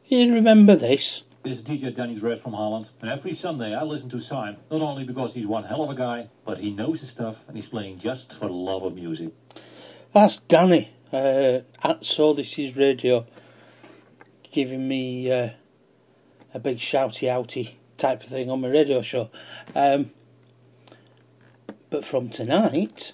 You remember this? This is DJ Danny Dread from Holland, and every Sunday I listen to Sime, not only because he's one hell of a guy, but he knows his stuff and he's playing just for the love of music. That's Danny at So This Is Radio, giving me a big shouty outy type of thing on my radio show. But from tonight,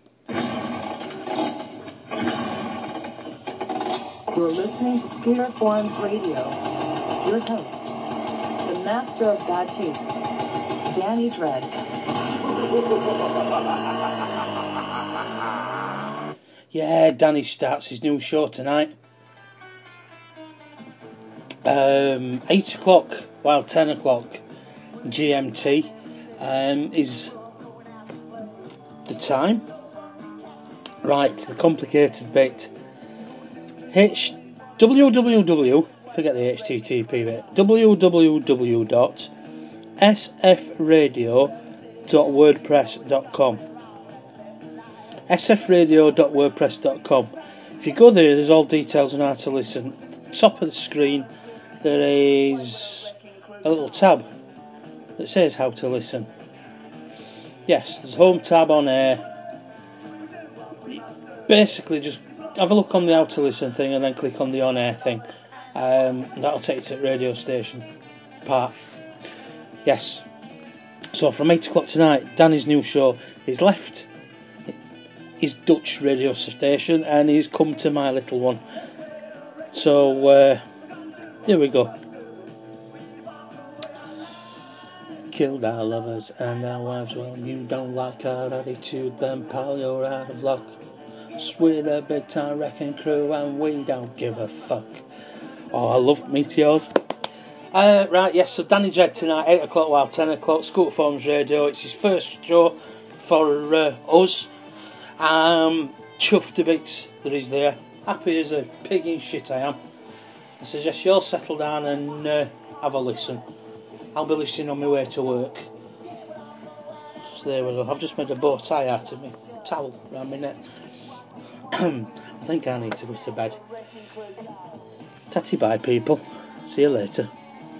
you're listening to Scooter Forums Radio. Your host, the master of bad taste, Danny Dread. Yeah, Danny starts his new show tonight. 8 o'clock, while 10 o'clock GMT is the time. Right, the complicated bit. Forget the HTTP bit. www.sfradio.wordpress.com sfradio.wordpress.com. If you go there, there's all details on how to listen. Top of the screen, there is a little tab that says how to listen. Yes, there's a home tab on air. Basically, just have a look on the how to listen thing and then click on the on air thing. That'll take you to the radio station part. Yes. So from 8 o'clock tonight, Danny's new show is left his Dutch radio station and he's come to my little one. So here we go. Killed our lovers and our wives. Well, you don't like our attitude, then pal, you're out of luck. We're the big time wrecking crew and we don't give a fuck. Oh, I love Meteors. Right, yes, so Danny Dread tonight, 8 o'clock while 10 o'clock, Scooter Forums Radio. It's his first show for us. Chuffed to bits that he's there. Happy as a pig in shit I am. I suggest you all settle down and have a listen. I'll be listening on my way to work. So there we go. I've just made a bow tie out of me towel around my neck. I think I need to go to bed. Tatty bye, people. See you later.